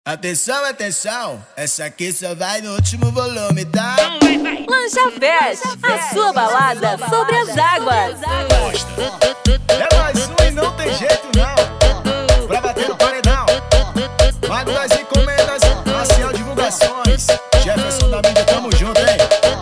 Atenção, atenção, essa aqui só vai no último volume, tá? Lancha Fest, a sua balada sobre as águas. É mais um e não tem jeito não. Pra bater no paredão, Mago das Encomendas, Marcial Divulgações, Jefferson da mídia, tamo junto, hein?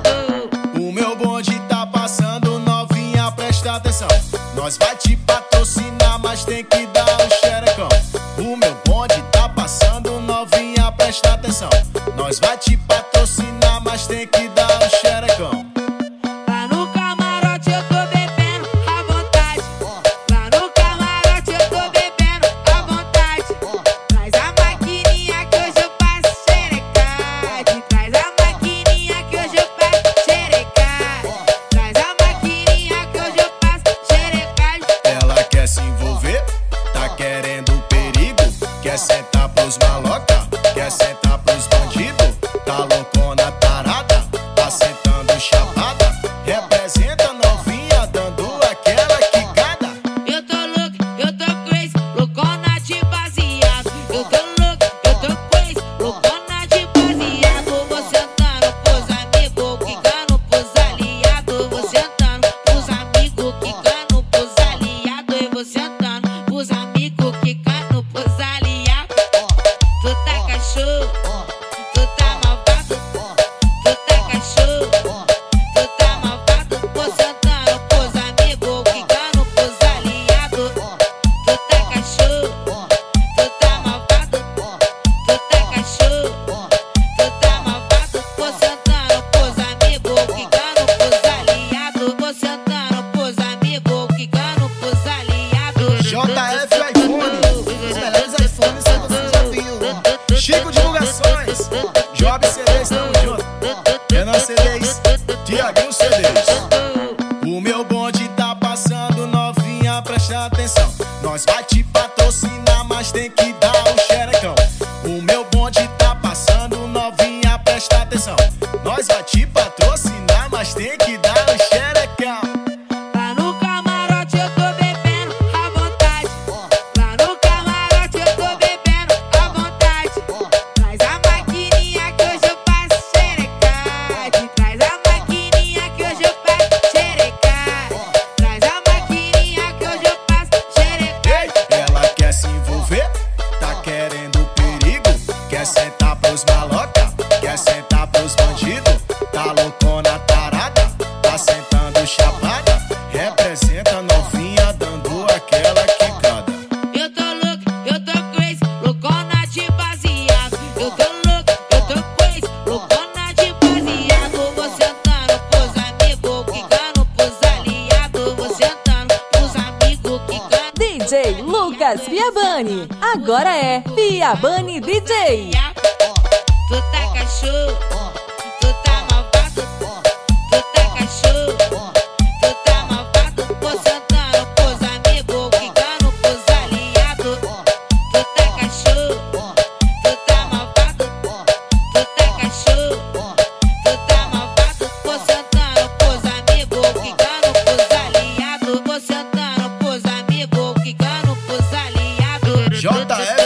O meu bonde tá passando, novinha, presta atenção. Nós vai te patrocinar, mas tem que dar um xerecão. O meu bonde tá passando, novinha, presta atenção. Nós vai te patrocinar, mas tem que dar um xerecão. Lá no camarote eu tô bebendo à vontade. Lá no camarote eu tô bebendo à vontade. Traz a maquininha que hoje eu passo xerecade. Traz a maquininha que hoje eu passo xerecade. Traz a maquininha que hoje eu passo xerecade. Ela quer se envolver, tá querendo perigo. Quer sentar pros maloca, quer sentar pros bandidos. Tá loucona tarada, tá sentando chapada. Representa novinha, dando aquela quicada. Eu tô crazy, loucona de baseado. Eu tô crazy, loucona de baseado. Vou sentando pros amigos, quicando pros aliados. Vou sentando pros amigos, quicando pros aliados. Eu vou sentando pros amigos, quicando pros aliados. Tu tá cachorro, tu tá malvado. Tu tá cachorro, tu tá malvado. Vou sentando pros amigos, quicando pros aliados. Tu tá cachorro, tu tá malvado. Tu tá cachorro, tu tá malvado. Vou sentando pros amigos, quicando pros aliados. Vou sentando pros amigos, quicando pros aliados. JF iPhone, os melhores iPhones que você já viu. Chico Divulgações, Job CDs, tamo junto. Renan CDs, Tiaguinho CDs. O meu bonde tá passando, novinha, presta atenção. Nós vai te patrocinar, mas tem que dar um xerecão. O meu bonde tá passando, novinha, presta atenção. Nós vai te patrocinar, mas tem que dar um xerecão. Lá no camarote eu tô bebendo à vontade. Lá no camarote eu tô bebendo à vontade. Traz a maquininha que hoje eu passo xerecade. Traz a maquininha que hoje eu passo xerecade. Traz a maquininha que hoje eu passo xerecade. Ela quer se envolver, tá querendo perigo. Quer sentar pros maloca, quer sentar pros bandidos. Tá loucona tarada, tá sentando chapada. Representa novinha, dando aquela quicada. Eu tô crazy, loucona de baseado. Eu tô crazy, loucona de baseado. Vou sentando pros amigos, quicando pros aliados. Vou sentando pros amigos, quicando. DJ Lucas Viabani, agora é Viabani DJ. Tu tá cachorro, tu tá malvado. Tu tá cachorro, tu tá malvado. Vou sentando pros amigos, quicando pros aliados. Tu tá cachorro, tu tá malvado. Tu tá cachorro, tu tá malvado. Vou sentando pros amigos, quicando pros aliados. Vou sentando pros amigos, quicando pros aliados. JF